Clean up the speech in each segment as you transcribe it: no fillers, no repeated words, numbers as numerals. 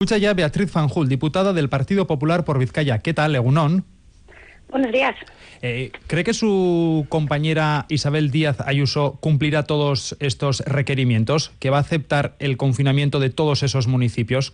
Escucha ya Beatriz Fanjul, diputada del Partido Popular por Vizcaya. ¿Qué tal, Egunon? Buenos días. ¿Cree que su compañera Isabel Díaz Ayuso cumplirá todos estos requerimientos? ¿Que va a aceptar el confinamiento de todos esos municipios?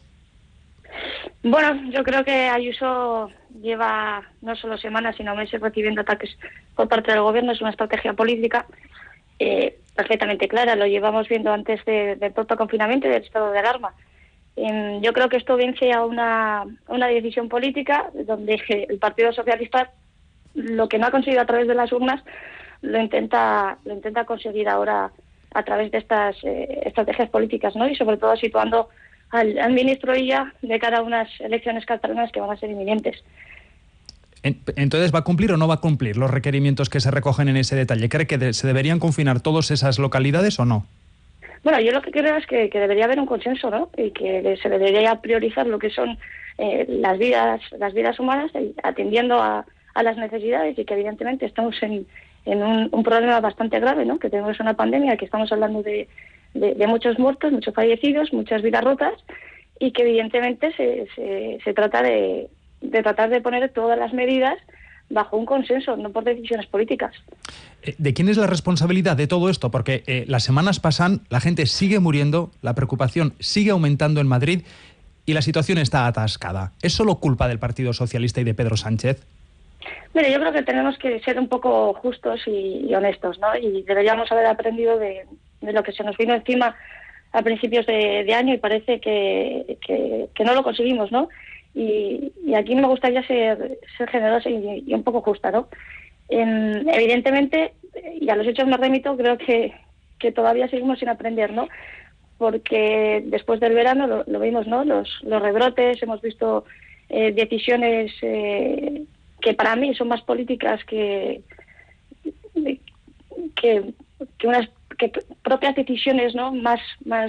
Bueno, yo creo que Ayuso lleva no solo semanas, sino meses recibiendo ataques por parte del gobierno. Es una estrategia política perfectamente clara. Lo llevamos viendo antes del propio confinamiento y del estado de alarma. Yo creo que esto vence a una decisión política donde el Partido Socialista, lo que no ha conseguido a través de las urnas, lo intenta conseguir ahora a través de estas estrategias políticas, ¿no? Y sobre todo situando al ministro Illa de cara a unas elecciones catalanas que van a ser inminentes. Entonces, ¿va a cumplir o no va a cumplir los requerimientos que se recogen en ese detalle? ¿Cree que se deberían confinar todas esas localidades o no? Bueno, yo lo que creo es que debería haber un consenso, ¿no? Y que se debería priorizar lo que son las vidas humanas, atendiendo a las necesidades, y que evidentemente estamos en un problema bastante grave, ¿no? Que tenemos una pandemia, que estamos hablando de muchos muertos, muchos fallecidos, muchas vidas rotas, y que evidentemente se trata de tratar de poner todas las medidas bajo un consenso, no por decisiones políticas. ¿De quién es la responsabilidad de todo esto? Porque las semanas pasan, la gente sigue muriendo, la preocupación sigue aumentando en Madrid y la situación está atascada. ¿Es solo culpa del Partido Socialista y de Pedro Sánchez? Mire, yo creo que tenemos que ser un poco justos y honestos, ¿no? Y deberíamos haber aprendido de lo que se nos vino encima a principios de año, y parece que no lo conseguimos, ¿no? Y aquí me gustaría ser generosa y un poco justa, ¿no? Evidentemente, y a los hechos me remito, creo que todavía seguimos sin aprender, ¿no? Porque después del verano lo vimos, ¿no? Los rebrotes, hemos visto decisiones que para mí son más políticas que propias decisiones, ¿no? Más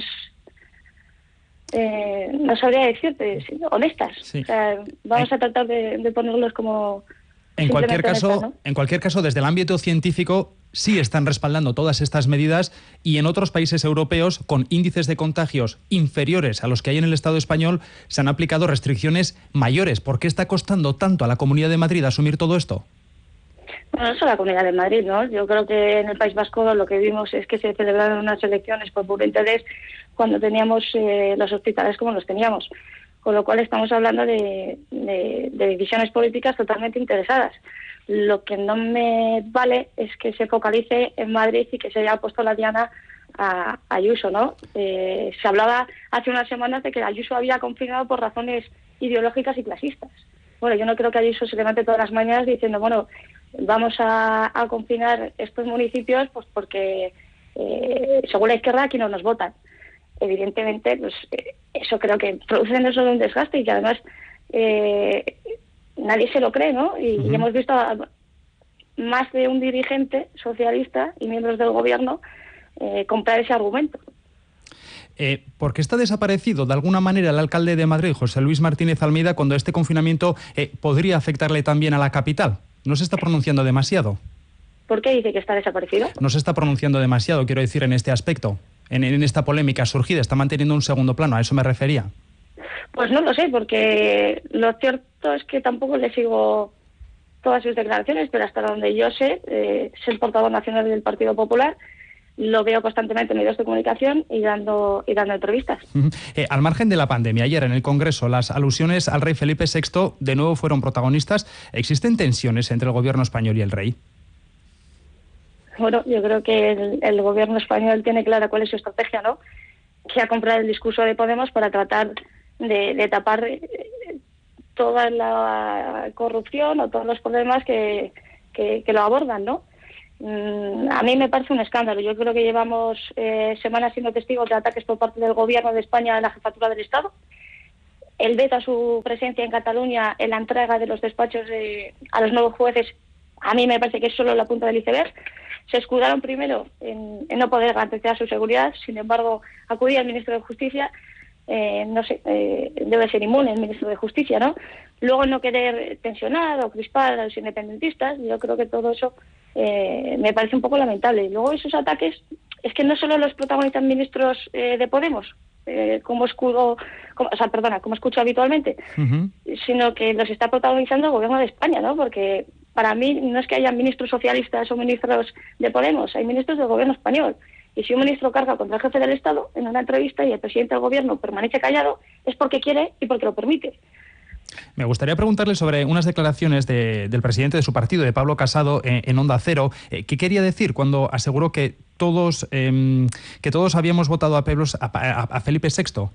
no sabría decirte, honestas. Sí. O sea, vamos a tratar de ponerlos como... En cualquier caso, honestas, ¿no? En cualquier caso, desde el ámbito científico sí están respaldando todas estas medidas, y en otros países europeos con índices de contagios inferiores a los que hay en el Estado español se han aplicado restricciones mayores. ¿Por qué está costando tanto a la Comunidad de Madrid asumir todo esto? Bueno, no solo la Comunidad de Madrid, ¿no? Yo creo que en el País Vasco lo que vimos es que se celebraron unas elecciones por puro interés cuando teníamos los hospitales como los teníamos. Con lo cual estamos hablando de decisiones políticas totalmente interesadas. Lo que no me vale es que se focalice en Madrid y que se haya puesto la diana a Ayuso, ¿no? Se hablaba hace unas semanas de que Ayuso había confinado por razones ideológicas y clasistas. Bueno, yo no creo que Ayuso se levante todas las mañanas diciendo, bueno, vamos a confinar estos municipios pues porque según la izquierda aquí no nos votan. Evidentemente, pues eso creo que produce no solo un desgaste, y que además nadie se lo cree, ¿no? Y hemos visto a más de un dirigente socialista y miembros del gobierno comprar ese argumento. ¿Por qué está desaparecido de alguna manera el alcalde de Madrid, José Luis Martínez Almeida, cuando este confinamiento podría afectarle también a la capital? ¿No se está pronunciando demasiado? ¿Por qué dice que está desaparecido? No se está pronunciando demasiado, quiero decir, en este aspecto. En esta polémica surgida, está manteniendo un segundo plano, a eso me refería. Pues no lo sé, porque lo cierto es que tampoco le sigo todas sus declaraciones, pero hasta donde yo sé, es el portavoz nacional del Partido Popular, lo veo constantemente en medios de comunicación y dando entrevistas. Al margen de la pandemia, ayer en el Congreso las alusiones al rey Felipe VI de nuevo fueron protagonistas. ¿Existen tensiones entre el gobierno español y el rey? Bueno, yo creo que el gobierno español tiene clara cuál es su estrategia, ¿no? Que ha comprado el discurso de Podemos para tratar de tapar toda la corrupción o todos los problemas que lo abordan, ¿no? A mí me parece un escándalo. Yo creo que llevamos semanas siendo testigos de ataques por parte del gobierno de España a la jefatura del Estado. El veto a su presencia en Cataluña, en la entrega de los despachos a los nuevos jueces, a mí me parece que es solo la punta del iceberg. Se escudaron primero en no poder garantizar su seguridad, sin embargo, acudía al ministro de Justicia, no sé, debe ser inmune el ministro de Justicia, ¿no? Luego no querer tensionar o crispar a los independentistas, yo creo que todo eso me parece un poco lamentable. Y luego esos ataques, es que no solo los protagonizan ministros de Podemos, como escucho habitualmente, sino que los está protagonizando el gobierno de España, ¿no? Porque para mí no es que haya ministros socialistas o ministros de Podemos, hay ministros del gobierno español. Y si un ministro carga contra el jefe del Estado en una entrevista y el presidente del gobierno permanece callado, es porque quiere y porque lo permite. Me gustaría preguntarle sobre unas declaraciones del presidente de su partido, de Pablo Casado, en Onda Cero. ¿Qué quería decir cuando aseguró que todos habíamos votado a Felipe VI?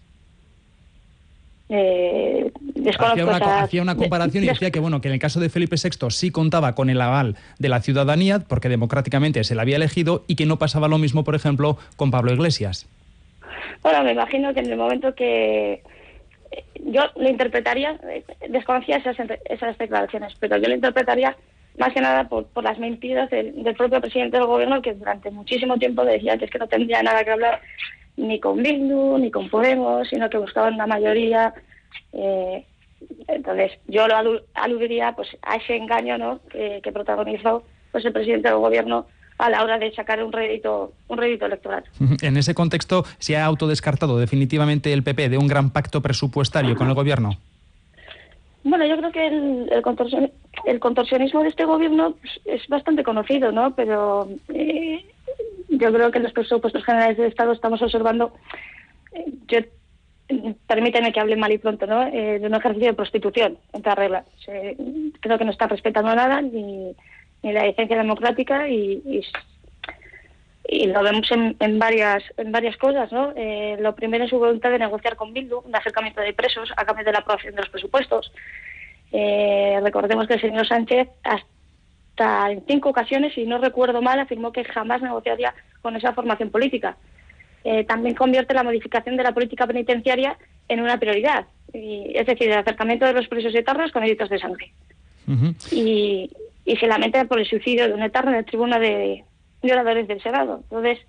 Hacía una comparación y decía que en el caso de Felipe VI sí contaba con el aval de la ciudadanía porque democráticamente se le había elegido, y que no pasaba lo mismo, por ejemplo, con Pablo Iglesias. Bueno, me imagino que en el momento que yo lo interpretaría, desconocía esas declaraciones, pero yo lo interpretaría más que nada por las mentiras del propio presidente del gobierno, que durante muchísimo tiempo decía que es que no tendría nada que hablar ni con Bildu ni con Podemos, sino que buscaban una mayoría. Entonces yo lo aludiría pues a ese engaño, ¿no?, que protagonizó pues el presidente del gobierno a la hora de sacar un rédito electoral. En ese contexto, ¿se ha autodescartado definitivamente el PP de un gran pacto presupuestario con el gobierno? Bueno, yo creo que el contorsionismo de este gobierno pues, es bastante conocido, ¿no? Pero yo creo que en los presupuestos generales del Estado estamos observando, permíteme que hable mal y pronto, ¿no?, de un ejercicio de prostitución, en toda regla. Creo que no está respetando nada, ni la decencia democrática, y lo vemos en varias cosas, ¿no? Lo primero es su voluntad de negociar con Bildu un acercamiento de presos a cambio de la aprobación de los presupuestos. Recordemos que el señor Sánchez hasta en 5 ocasiones, si no recuerdo mal, afirmó que jamás negociaría con esa formación política. También convierte la modificación de la política penitenciaria en una prioridad, es decir, el acercamiento de los presos etarras con delitos de sangre. Y se lamenta por el suicidio de un etarra en el tribunal de oradores del Senado. Entonces,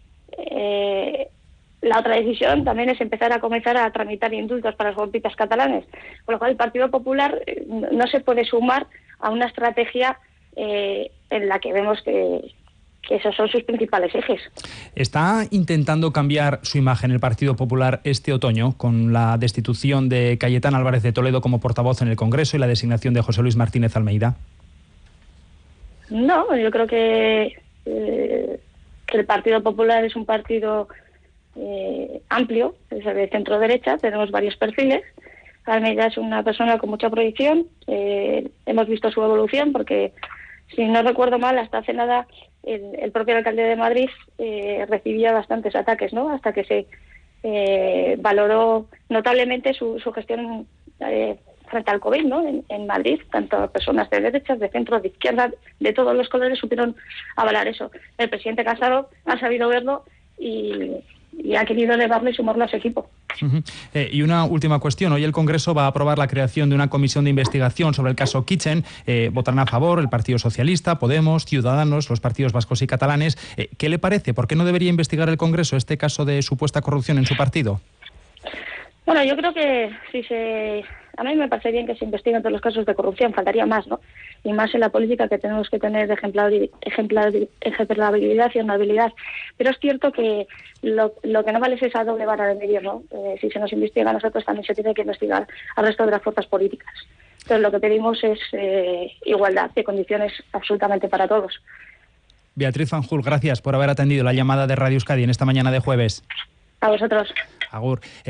la otra decisión también es empezar a tramitar indultos para los golpistas catalanes, con lo cual el Partido Popular no se puede sumar a una estrategia en la que vemos que esos son sus principales ejes. ¿Está intentando cambiar su imagen el Partido Popular este otoño con la destitución de Cayetana Álvarez de Toledo como portavoz en el Congreso y la designación de José Luis Martínez Almeida? No, yo creo que el Partido Popular es un partido amplio, es de centro-derecha, tenemos varios perfiles. Almeida es una persona con mucha proyección, hemos visto su evolución porque, si no recuerdo mal, hasta hace nada el propio alcalde de Madrid recibía bastantes ataques, ¿no?, hasta que se valoró notablemente su gestión frente al COVID, ¿no?, en Madrid. Tanto personas de derechas, de centro, de izquierda, de todos los colores supieron avalar eso. El presidente Casado ha sabido verlo y ha querido elevarlo y sumarlo a su equipo. Y una última cuestión. Hoy el Congreso va a aprobar la creación de una comisión de investigación sobre el caso Kitchen. Votarán a favor el Partido Socialista, Podemos, Ciudadanos, los partidos vascos y catalanes. ¿Qué le parece? ¿Por qué no debería investigar el Congreso este caso de supuesta corrupción en su partido? Bueno, yo creo que a mí me parece bien que se investiguen todos los casos de corrupción, faltaría más, ¿no? Y más en la política, que tenemos que tener ejemplabilidad y honorabilidad. Pero es cierto que lo que no vale es esa doble vara de medir, ¿no? Si se nos investiga a nosotros, también se tiene que investigar al resto de las fuerzas políticas. Entonces lo que pedimos es igualdad de condiciones absolutamente para todos. Beatriz Fanjul, gracias por haber atendido la llamada de Radio Euskadi en esta mañana de jueves. A vosotros. Agur.